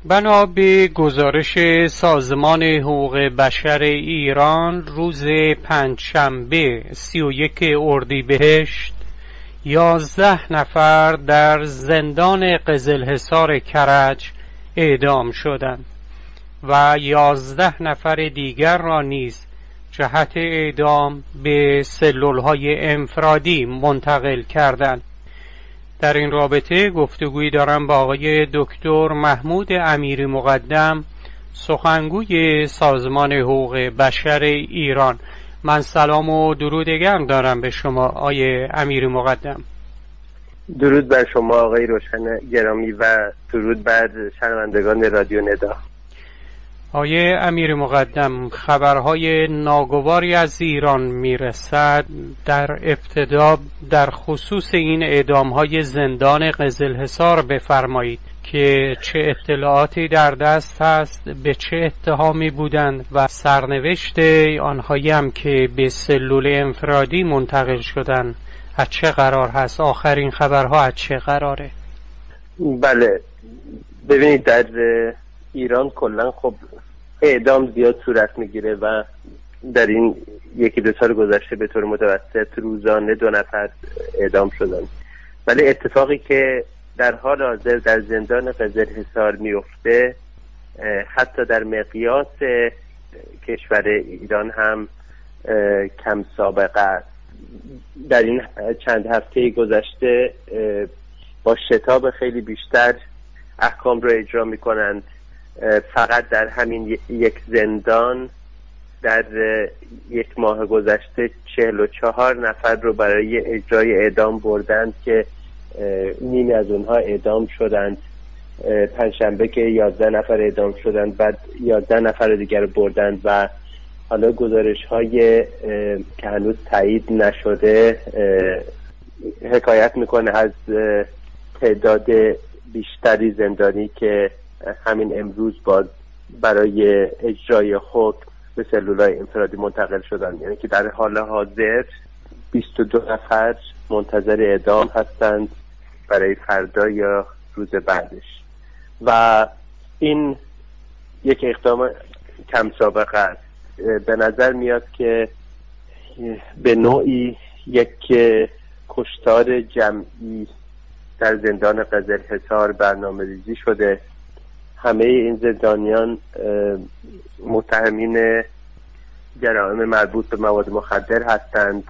بنا به گزارش سازمان حقوق بشر ایران روز پنجشنبه 31 اردیبهشت 11 نفر در زندان قزلحصار کرج اعدام شدند و 11 نفر دیگر را نیز جهت اعدام به سلولهای انفرادی منتقل کردند. در این رابطه گفتگویی دارم با آقای دکتر محمود امیری مقدم، سخنگوی سازمان حقوق بشر ایران. من سلام و درود گرم دارم به شما آقای امیری مقدم. درود بر شما آقای روشن گرامی و درود بر شنوندگان رادیو ندا. آقای امیری مقدم، خبرهای ناگواری از ایران میرسد. در ابتدا در خصوص این اعدامهای زندان قزلحصار بفرمایید که چه اطلاعاتی در دست هست، به چه اتهامی بودند و سرنوشت آنهایی هم که به سلول انفرادی منتقل شدند از چه قرار هست؟ آخرین خبرها از چه قراره؟ بله، ببینید در ایران کلا خب اعدام زیاد صورت میگیره و در این یکی دو سال گذشته به طور متوسط روزانه 2 نفر اعدام شدن. ولی اتفاقی که در حال حاضر در زندان قزلحصار میفته حتی در مقیاس کشور ایران هم کم سابقه است. در این چند هفته گذشته با شتاب خیلی بیشتر احکام رو اجرا میکنند. فقط در همین یک زندان در 1 ماه گذشته 44 نفر رو برای اجرای اعدام بردند که نیمی از اونها اعدام شدند. پنجشنبه که 11 نفر اعدام شدند، بعد 11 نفر دیگر بردند و حالا گزارش های که هنوز تایید نشده حکایت میکنه از تعداد بیشتری زندانی که همین امروز باز برای اجرای حکم به سلولای انفرادی منتقل شدن. یعنی که در حال حاضر 22 نفر منتظر اعدام هستند برای فردا یا روز بعدش و این یک اقدام کم سابقه است. به نظر میاد که به نوعی یک کشتار جمعی در زندان قزلحصار برنامه‌ریزی شده. همه این زندانیان متهمین جرائم مربوط به مواد مخدر هستند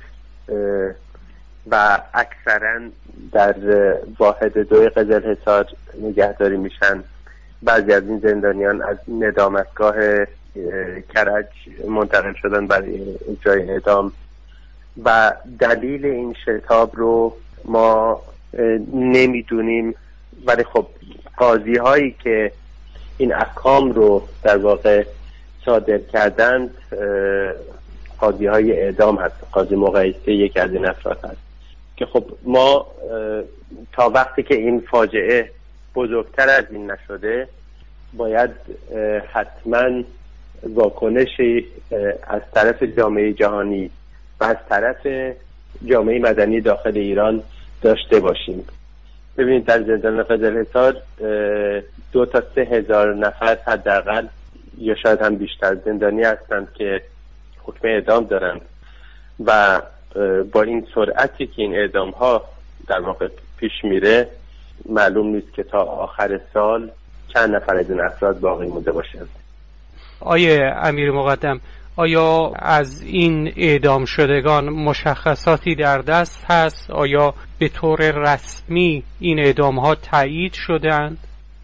و اکثرا در واحد 2 قزلحصار نگهداری میشن. بعضی از این زندانیان از ندامتگاه کرج منتقل شدن برای اجرای اعدام و دلیل این شتاب رو ما نمیدونیم. ولی خب قاضی هایی که این احکام رو در واقع صادر کردند قاضی های اعدام هست. قاضی مقایسه یک از این افراد هست که خب ما تا وقتی که این فاجعه بزرگتر از این نشده باید حتما واکنشی از طرف جامعه جهانی و از طرف جامعه مدنی داخل ایران داشته باشیم. ببینید در زندان قزلحصار 2 تا 3 هزار نفر حداقل یا شاید هم بیشتر زندانی هستند که حکم اعدام دارند و با این سرعتی که این اعدام ها در واقع پیش میره معلوم نیست که تا آخر سال چند نفر از این افراد باقی مونده باشند. آیه امیر مقدم، آیا از این اعدام شدگان مشخصاتی در دست هست؟ آیا به طور رسمی این اعدام ها تایید شدند؟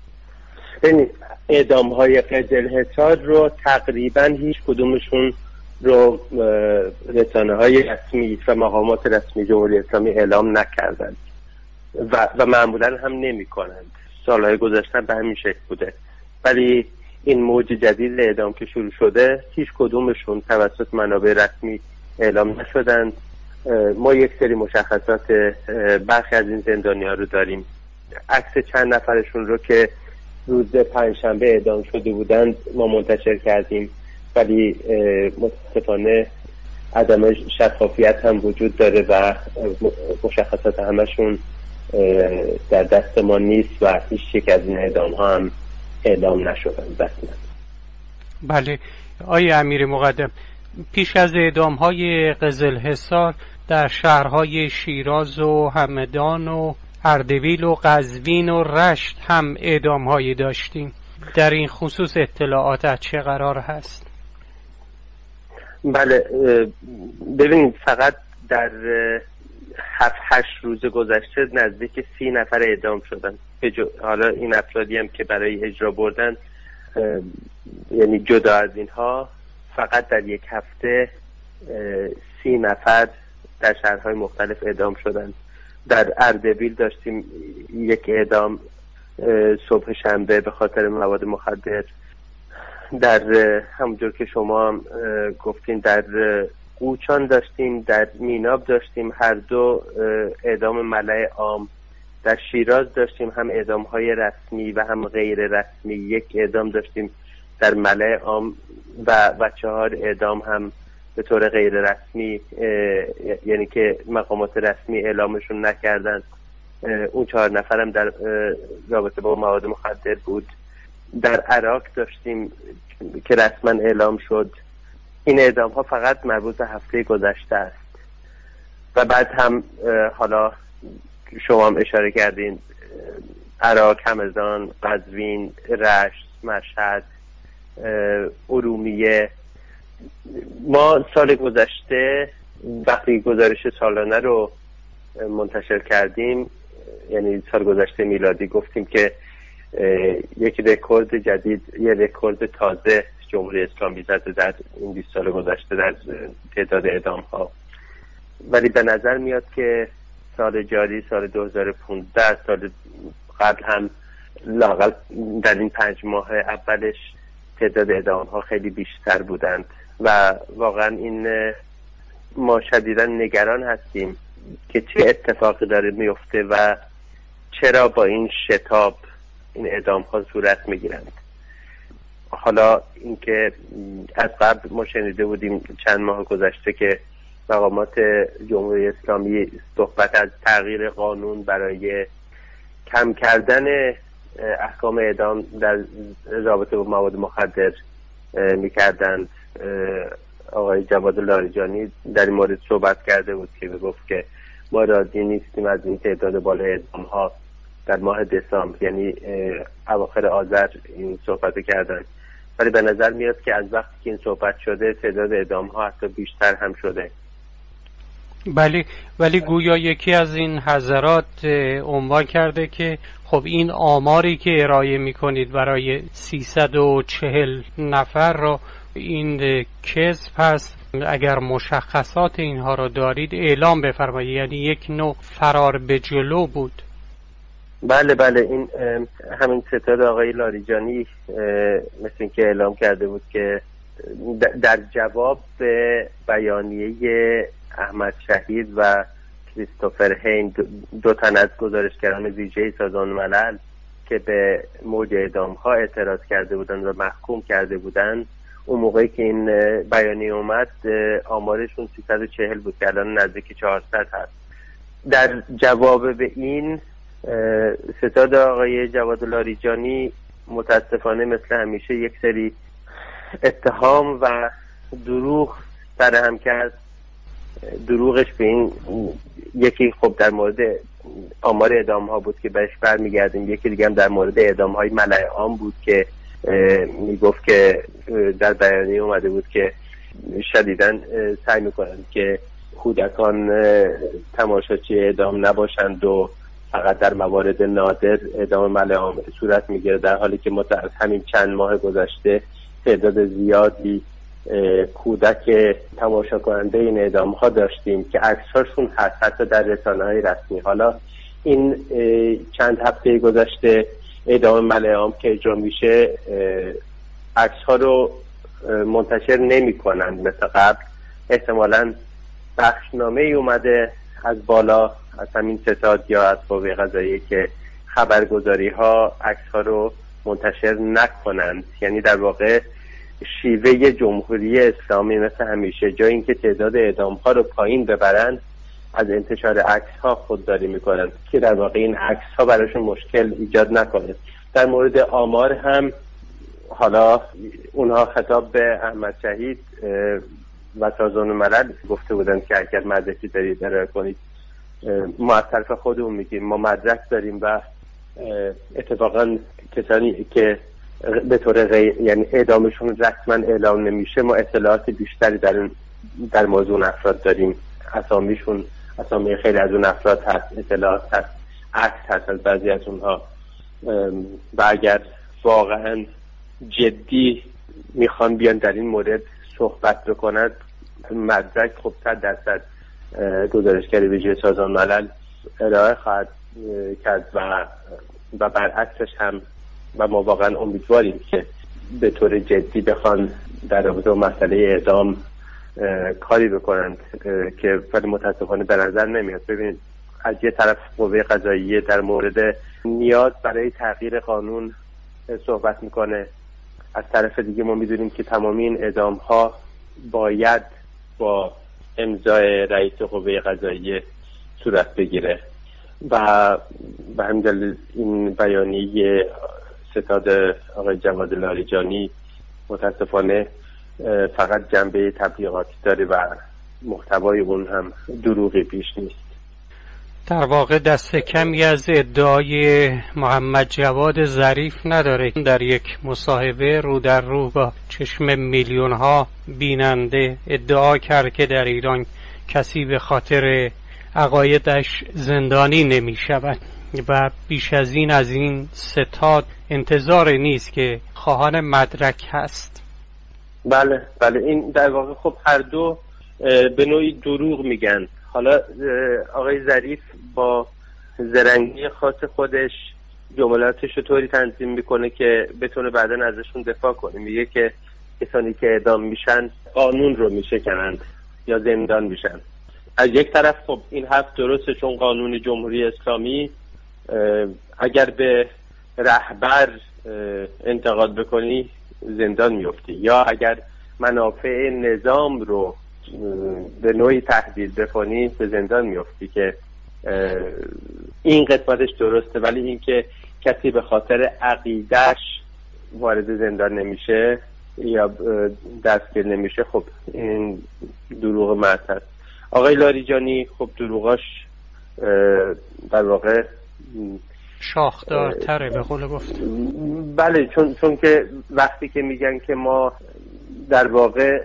اعدام های قزلحصار رو تقریبا هیچ کدومشون رو رسانه های رسمی و مقامات رسمی جمهوری اسلامی اعلام نکردند و معمولا هم نمی کنند. سالهای گذشته به همین شکل بوده. ولی این موج جدید اعدام که شروع شده هیچ کدومشون توسط منابع رسمی اعلام نشدند. ما یک سری مشخصات برخی از این زندانی‌ها رو داریم. عکس چند نفرشون رو که روز پنجشنبه اعدام شده بودند ما منتشر کردیم، ولی متاسفانه عدم شفافیت هم وجود داره و مشخصات همشون در دست ما نیست و هیچ یک از این اعدام ها هم اعدام نشدن رسما. بله آقای امیر مقدم، پیش از اعدام‌های قزلحصار در شهرهای شیراز و همدان و اردبیل و قزوین و رشت هم اعدام‌هایی داشتیم. در این خصوص اطلاعات از چه قرار هست؟ بله ببینید فقط در 7-8 روز گذشته نزدیک 30 نفر اعدام شدن. حالا این افرادی هم که برای اجرا بردن، یعنی جدا از اینها فقط در یک هفته 30 نفر در شهرهای مختلف اعدام شدن. در اردبیل داشتیم یک اعدام صبح شنبه به خاطر مواد مخدر. در همونجور که شما هم گفتین در قوچان داشتیم، در میناب داشتیم هر دو اعدام ملأ عام. در شیراز داشتیم هم اعدام های رسمی و هم غیر رسمی. یک اعدام داشتیم در ملأ عام و 4 اعدام هم به طور غیر رسمی، یعنی که مقامات رسمی اعلامشون نکردن. اون 4 نفر هم در رابطه با مواد مخدر بود. در عراق داشتیم که رسما اعلام شد. این اعدام ها فقط مربوط به هفته گذشته است. و بعد هم حالا شما هم اشاره کردین عراق، همدان، قزوین، رشت، مشهد، ارومیه. ما سال گذشته وقتی گزارش سالانه رو منتشر کردیم، یعنی سال گذشته میلادی، گفتیم که یک رکورد جدید، یک رکورد تازه جمهوری اسلامی زده در این 20 سال گذشته در تعداد اعدام ها. ولی به نظر میاد که سال جاری، سال 2015، سال قبل هم لااقل در این 5 ماه اولش تعداد اعدام ها خیلی بیشتر بودند و واقعا این ما شدیداً نگران هستیم که چه اتفاقی داره میفته و چرا با این شتاب این اعدام ها صورت میگیرند. حالا اینکه از قبل ما شنیده بودیم چند ماه گذشته که مقامات جمهوری اسلامی صحبت از تغییر قانون برای کم کردن احکام اعدام در رابطه با مواد مخدر میکردند. آقای جواد لاریجانی در این مورد صحبت کرده بود که گفت که ما راضی نیستیم از این تعداد بالای اعدام ها در ماه دسامبر، یعنی اواخر آذر این صحبت کردن. ولی به نظر میاد که از وقتی که این صحبت شده تعداد اعدام ها حتی بیشتر هم شده. بله، ولی گویا یکی از این حضرات عنوان کرده که خب این آماری که ارائه میکنید برای 340 نفر رو این کذب هست. اگر مشخصات اینها رو دارید اعلام بفرمایید. یعنی یک نوع فرار به جلو بود. بله این همین ستاد آقای لاریجانی مثل این که اعلام کرده بود که در جواب به بیانیه احمد شهید و کریستوفر هین، 2 تن از گزارشگران ویژه سازمان ملل که به موج اعدام ها اعتراض کرده بودند و محکوم کرده بودند، اون موقعی که این بیانیه اومد آمارشون 340 بود که الان نزدیک 400 هست. در جواب به این ستاد آقای جواد لاریجانی متاسفانه مثل همیشه یک سری اتهام و دروغ سرهم کرد. دروغش به این یکی خب در مورد آمار اعدام ها بود که بهش برمیگردیم، یکی دیگه هم در مورد اعدام های ملأ عام بود که میگفت که در بیانیه اومده بود که شدیداً سعی میکنند که کودکان تماشاچی اعدام نباشند و فقط در موارد نادر اعدام ملأ عام صورت میگیره، در حالی که ما در همین چند ماه گذشته تعداد زیادی کودک تماشا کننده این اعدام ها داشتیم که عکس‌هاشون هست حتی در رسانه‌های رسمی. حالا این چند هفته گذشته اعدام ملأ عام که اجرا میشه عکس‌ها رو منتشر نمی‌کنند مثل قبل. احتمالاً بخشنامه‌ای اومده از بالا از همین ستاد یا از قوه قضاییه که خبرگزاری‌ها عکس‌ها رو منتشر نکنند. یعنی در واقع شیوه جمهوری اسلامی مثل همیشه جای اینکه تعداد اعدام‌ها رو پایین ببرند از انتشار عکس‌ها خودداری می‌کنند که در واقع این عکس‌ها براشون مشکل ایجاد نکنه. در مورد آمار هم حالا اونها خطاب به احمد شهید و سازمان ملل گفته بودن که اگر مدرکی دارید ارائه کنید. ما از طرف خودمون میگیم ما مدرک داریم و اتفاقا کسانی که به طور یعنی اعدامشون رسما اعلام نمیشه ما اطلاعات بیشتری در موضوع اون افراد داریم. اسامی خیلی از اون افراد هست، اطلاعات هست، عکس هست از بعضی از اونها و اگر واقعا جدی میخوان بیان در این مورد صحبت بکنند مدرک خب 100% گزارشگر ویژه سازمان ملل ارائه خواهد کرد و برعکسش هم و ما واقعا امیدواریم که به طور جدی بخوان در رابطه با مسئله اعدام کاری بکنند که ولی متاسفانه به نظر نمیاد. ببینید از یه طرف قوه قضاییه در مورد نیاز برای تغییر قانون صحبت میکنه، از طرف دیگه ما میدونیم که تمامی این اعدام ها باید با امضای رئیس قوه قضاییه صورت بگیره و به همین دلیل این بیانیه ستاد آقای جواد لاریجانی متاسفانه فقط جنبه تبلیغاتی داره و محتوای اون هم دروغی پیش نیست. در واقع دست کمی از ادعای محمد جواد ظریف نداره. در یک مصاحبه رو در رو با چشم میلیون ها بیننده ادعا کرد که در ایران کسی به خاطر عقایدش زندانی نمی شود و بیش از این ستاد انتظار نیست که خواهان مدرک هست. بله این در واقع خب هر دو به نوعی دروغ میگن. حالا آقای ظریف با زرنگی خاص خودش جملاتش رو طوری تنظیم میکنه که بتونه بعداً ازشون دفاع کنه. میگه که کسانی که اعدام میشن قانون رو میشکنند یا زندان میشن. از یک طرف خب این حرف درسته چون قانون جمهوری اسلامی اگر به رهبر انتقاد بکنی زندان میفتی یا اگر منافع نظام رو به نوعی تهدید بکنی به زندان میفتی که این قسمتش درسته، ولی اینکه کسی به خاطر عقیدهش وارد زندان نمیشه یا دستگیر نمیشه خب این دروغ محض هست. آقای لاریجانی خب دروغاش در واقع شاخدارتره به قول گفت. بله چون که وقتی که میگن که ما در واقع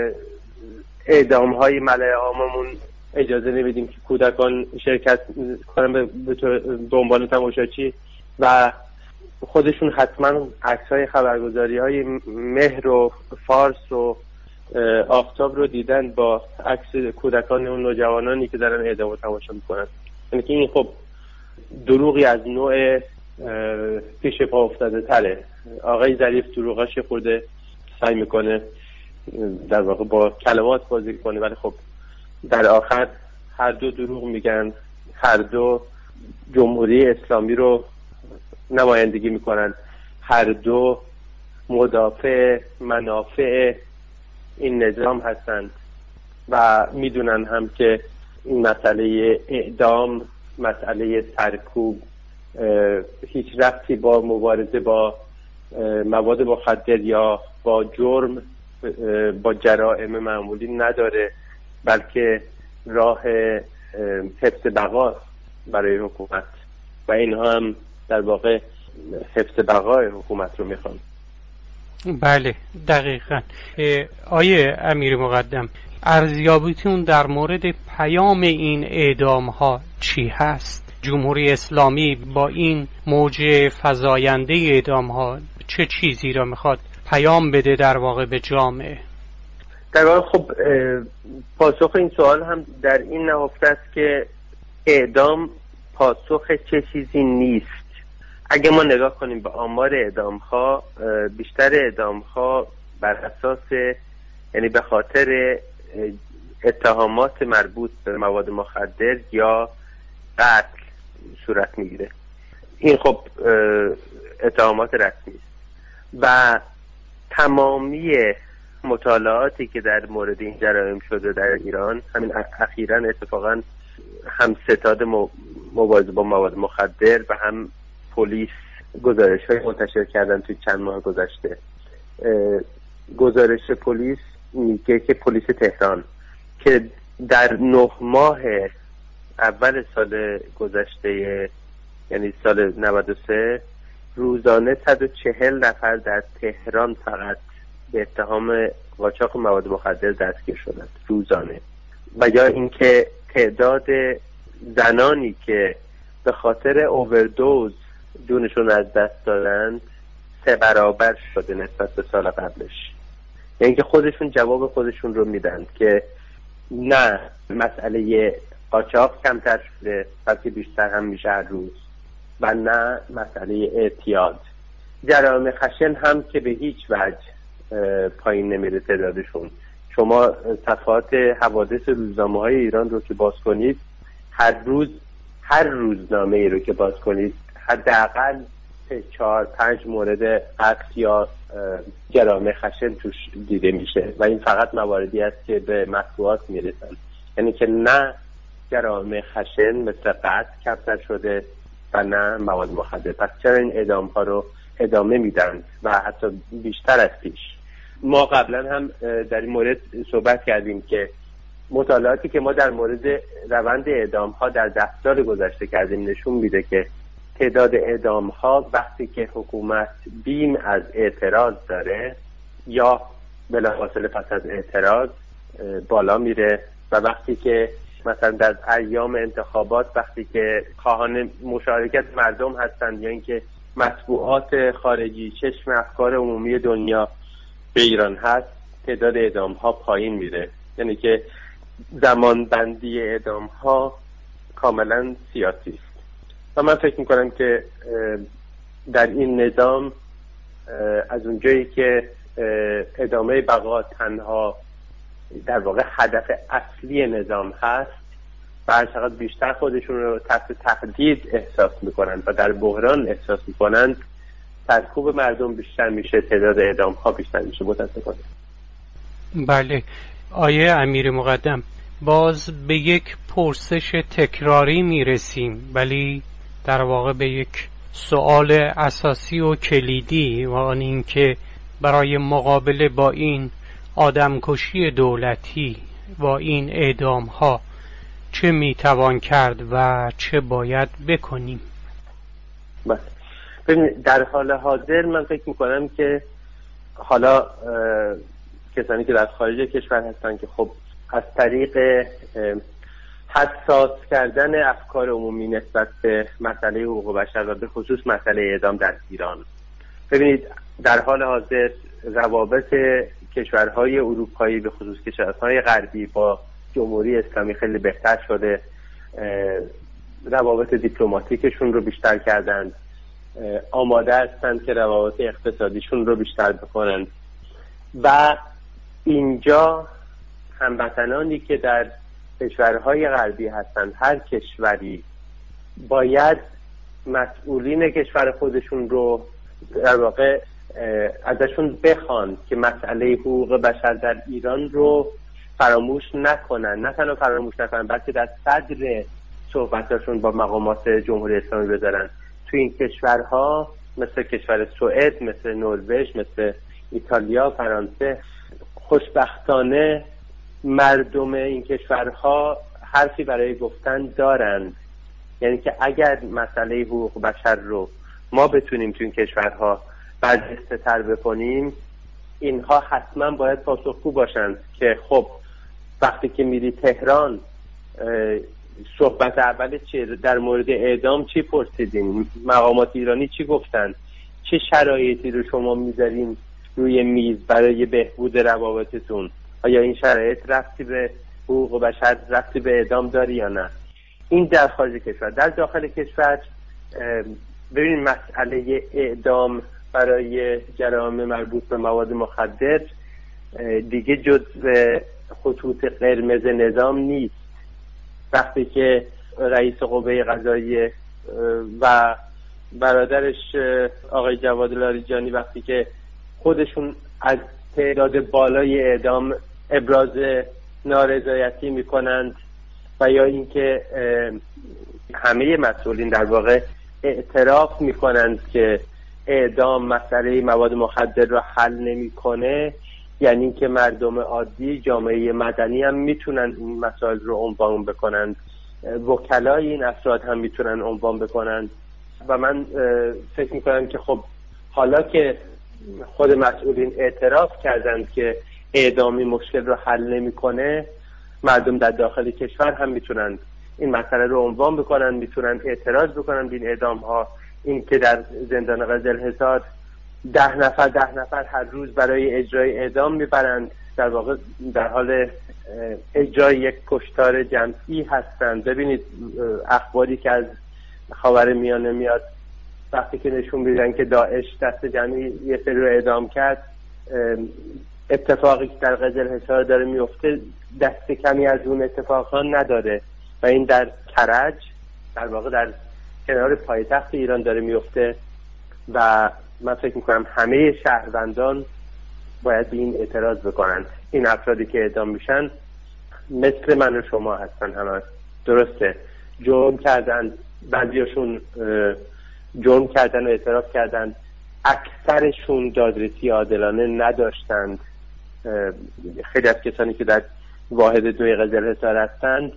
اعدام های ملأ عاممون اجازه نمیدیم که کودکان شرکت کنن به عنوان تماشاچی و خودشون حتما عکس های خبرگزاری های مهر و فارس و آفتاب رو دیدن با عکس کودکان و نوجوانانی که دارن اعدام تماشا میکنن. یعنی که این خب دروغی از نوع پیش پا افتاده تره. آقای ظریف دروغاش خورده سعی میکنه در واقع با کلمات بازی کنه ولی خب در آخر هر دو دروغ میگن، هر دو جمهوری اسلامی رو نمایندگی میکنن، هر دو مدافع منافع این نظام هستند و میدونن هم که این مسئله اعدام، مسئله سرکوب هیچ ربطی با مبارزه با مواد مخدر یا با جرم با جرائم معمولی نداره، بلکه راه حفظ بقا برای حکومت و اینها هم در واقع حفظ بقای حکومت رو میخوان. بله دقیقاً. آیه امیر مقدم ارزیابیتون در مورد پیام این اعدام ها چی هست؟ جمهوری اسلامی با این موج فزاینده اعدام ها چه چیزی را میخواد پیام بده در واقع به جامعه؟ در واقع خب پاسخ این سوال هم در این نهفته است که اعدام پاسخ چه چیزی نیست. اگه ما نگاه کنیم به آمار اعدام ها، بیشتر اعدام ها بر اساس یعنی به خاطر اتهامات مربوط به مواد مخدر یا قتل صورت میگیره. این خب اتهامات رسمی است و تمامی مطالعاتی که در مورد این جرایم شده در ایران، همین اخیراً اتفاقاً هم ستاد مبارزه با مواد مخدر و هم پلیس گزارش‌های منتشر کردن توی چند ماه گذشته. گزارش پلیس میگه که پلیس تهران که در 9 ماه اول سال گذشته، یعنی سال 93، روزانه 140 نفر در تهران فقط به اتهام قاچاق مواد مخدر دستگیر شدند روزانه. و یا اینکه تعداد زنانی که به خاطر اووردوز جونشون از دست دادند 3 برابر شده نسبت به سال قبلش. یعنی که خودشون جواب خودشون رو میدن که نه مسئله قاچاق کمتر شده بلکه بیشتر هم میشه هر روز، و نه مسئله اعتیاد. جرائم خشن هم که به هیچ وجه پایین نمیره تعدادشون. شما صفحات حوادث روزنامه‌های ایران رو که باز کنید، هر روزنامه ای رو که باز کنید حداقل 4-5 مورد قتل یا جرائم خشن توش دیده میشه و این فقط مواردی است که به مطبوعات میرسن. یعنی که نه جرائم خشن مثل قتل کمتر شده و نه مواد مخدر. پس چرا این اعدام ها رو ادامه میدن و حتی بیشتر از پیش؟ ما قبلا هم در این مورد صحبت کردیم که مطالعاتی که ما در مورد روند اعدام ها در 10 سال گذشته کردیم نشون میده که تعداد اعدام ها وقتی که حکومت بیم از اعتراض داره یا بلافاصله پس از اعتراض بالا میره، و وقتی که مثلا در ایام انتخابات وقتی که خواهان مشارکت مردم هستند یا اینکه مطبوعات خارجی چشم افکار عمومی دنیا به ایران هست، تعداد اعدام ها پایین میره. یعنی که زمان بندی اعدام ها کاملا سیاسی است و من فکر میکنم که در این نظام از اونجایی که ادامه بقا تنها در واقع هدف اصلی نظام هست و هر چقدر بیشتر خودشون رو تحت تهدید احساس میکنند و در بحران احساس میکنند، سرکوب مردم بیشتر میشه، تعداد اعدام ها بیشتر میشه. متاسفانه. بله آیه امیر مقدم، باز به یک پرسش تکراری میرسیم ولی در واقع به یک سوال اساسی و کلیدی، و آن این که برای مقابله با این آدمکشی دولتی و این اعدام ها چه میتوان کرد و چه باید بکنیم؟ ببینید در حال حاضر من فکر میکنم که حالا کسانی که در خارج کشور هستن که خب از طریق حساس کردن افکار عمومی نسبت به مسئله حقوق بشر و به خصوص مسئله اعدام در ایران، ببینید در حال حاضر روابط کشورهای اروپایی به خصوص کشورهای غربی با جمهوری اسلامی خیلی بهتر شده، روابط دیپلماتیکشون رو بیشتر کردند، آماده هستند که روابط اقتصادیشون رو بیشتر بکنند و اینجا هموطنانی که در کشورهای غربی هستند، هر کشوری باید مسئولین کشور خودشون رو در واقع ازشون بخوان که مسئله حقوق بشر در ایران رو فراموش نکنن. نه تنها فراموش نکنن بلکه در صدر صحبتاشون با مقامات جمهوری اسلامی بذارن. تو این کشورها مثل کشور سوئد، مثل نروژ، مثل ایتالیا، فرانسه، خوشبختانه مردم این کشورها حرفی برای گفتن دارند. یعنی که اگر مسئله حقوق بشر رو ما بتونیم تو این کشورها برجسته تر بکنیم، اینها حتما باید پاسخگو باشند که خب وقتی که میری تهران صحبت اول در مورد اعدام چی پرسیدین؟ مقامات ایرانی چی گفتن؟ چه شرایطی رو شما میذارین روی میز برای بهبود روابطتون؟ آیا این شرایط ربطی به حقوق بشر، ربطی به اعدام داری یا نه؟ این در خارج کشور. در داخل کشور ببینید مسئله اعدام برای جرائم مربوط به مواد مخدر دیگه جزء خطوط قرمز نظام نیست. وقتی که رئیس قوه قضاییه و برادرش آقای جواد لاریجانی وقتی که خودشون از تعداد بالای اعدام ابراز نارضایتی میکنند و یا اینکه همه مسئولین در واقع اعتراف میکنند که اعدام مسئله مواد مخدر رو حل نمیکنه، یعنی که مردم عادی، جامعه مدنی هم میتونن این مسائل رو عنوان بکنند، وکلای این افراد هم میتونن عنوان بکنند. و من فکر میکنم که خب حالا که خود مسئولین اعتراف کردند که اعدامی مشکل رو حل نمیکنه، مردم در داخل کشور هم میتونن این مسئله رو عنوان بکنن، میتونن اعتراض بکنن به این اعدام ها. این که در زندان قزلحصار 10 نفر هر روز برای اجرای اعدام میبرند، در واقع در حال اجرای یک کشتار جمعی هستند. ببینید اخباری که از خاورمیانه میاد وقتی که نشون میدن که داعش دست جمعی یه سری رو اعدام کرد، اتفاقی که در قزلحصار داره میفته دست کمی از اون اتفاقها نداره و این در کرج، در واقع در کنار پایتخت ایران داره میفته و من فکر میکنم همه شهروندان باید به این اعتراض بکنن. این افرادی که اعدام میشن مثل من و شما هستن، همه درسته، جرم کردن، بعضیاشون جرم کردن و اعتراف کردن، اکثرشون دادرسی عادلانه نداشتند. خیلی از کسانی که در واحد 2 قزلحصار هستند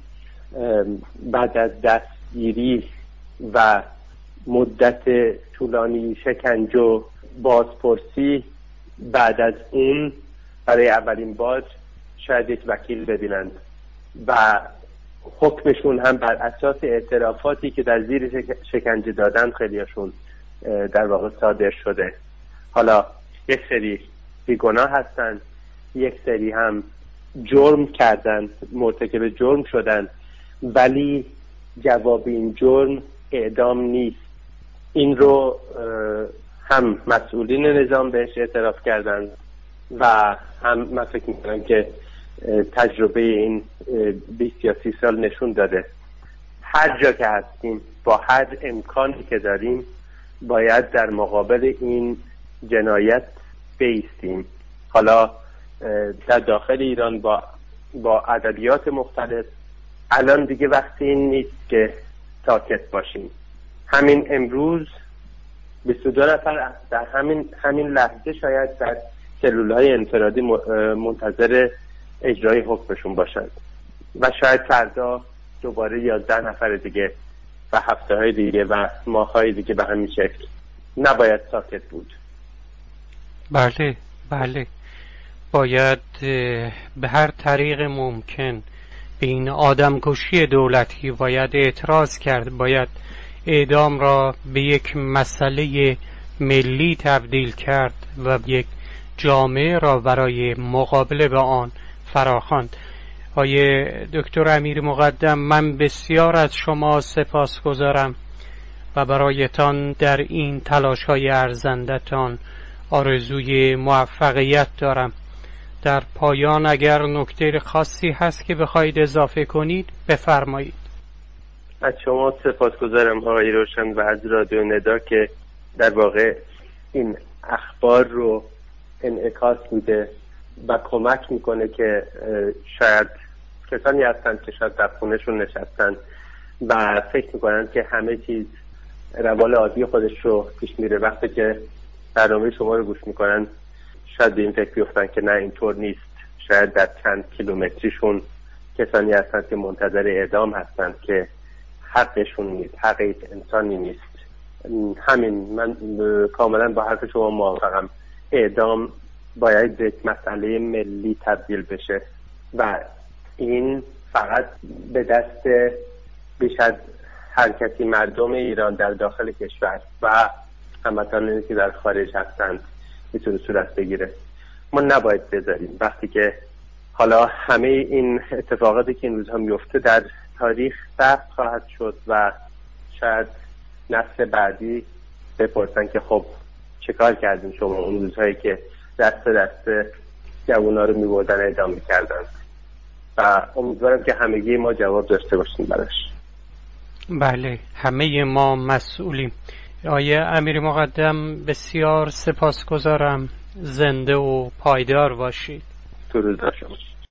بعد از دستگیری و مدت طولانی شکنجه و بازپرسی، بعد از اون برای اولین بار شاید یک وکیل ببینند و حکمشون هم بر اساس اعترافاتی که در زیر شکنجه دادن خیلیاشون در واقع صادر شده. حالا یک سری بیگناه هستن، یک سری هم جرم کردن، مرتکب جرم شدن، ولی جواب این جرم اعدام نیست. این رو هم مسئولین نظام بهش اعتراف کردن و هم من فکر میکنم که تجربه این 20 یا 30 سال نشون داده هر جا که هستیم با هر امکانی که داریم باید در مقابل این جنایت بایستیم. حالا در داخل ایران با ادبیات مختلف. الان دیگه وقتی این نیست که ساکت باشیم. همین امروز 22 نفر در همین لحظه شاید در سلولهای انفرادی منتظر اجرای حکمشون باشند و شاید فردا دوباره 11 نفر دیگه و هفته‌های دیگه و ماه‌های دیگه به همین شکل. نباید ساکت بود. بله باید به هر طریق ممکن به این آدمکشی دولتی باید اعتراض کرد، باید اعدام را به یک مسئله ملی تبدیل کرد و یک جامعه را برای مقابله با آن فراخواند. آقای دکتر امیر مقدم، من بسیار از شما سپاسگزارم و برایتان در این تلاش‌های ارزندتان آرزوی موفقیت دارم. در پایان اگر نکته خاصی هست که بخواید اضافه کنید بفرمایید. از شما سپاسگزارم آقای روشن و از رادیو ندا که در واقع این اخبار رو انعکاس میده و کمک میکنه که شاید کسانی هستن که شاید در خونهشون نشستن و فکر میکنن که همه چیز روال عادی خودش رو پیش میره. وقتی که برنامه شما رو گوش میکنن شاید به این فکر بیفتن که نه اینطور نیست. شاید در چند کیلومتریشون کسانی هستن که منتظر اعدام هستن که حقشون نیست، حق یک انسانی نیست. همین، من کاملا با حرف شما موافقم. اعدام باید به مسئله ملی تبدیل بشه و این فقط به دست بیش از حرکتی مردم ایران در داخل کشور و هموطنانی که در خارج هستند میتونه صورت بگیره. ما نباید بذاریم وقتی که حالا همه این اتفاقاتی که این روزها میفته در تاریخ ثبت خواهد شد و شاید نسل بعدی بپرسن که خب چه کار کردین شما اون روزهایی که دست جوونا رو میبردن اعدام میکردن، و امیدوارم که همگی ما جواب داشته باشیم براش. بله، همه ما مسئولیم. آقای امیر مقدم بسیار سپاسگزارم. زنده و پایدار باشید. درود بر شما.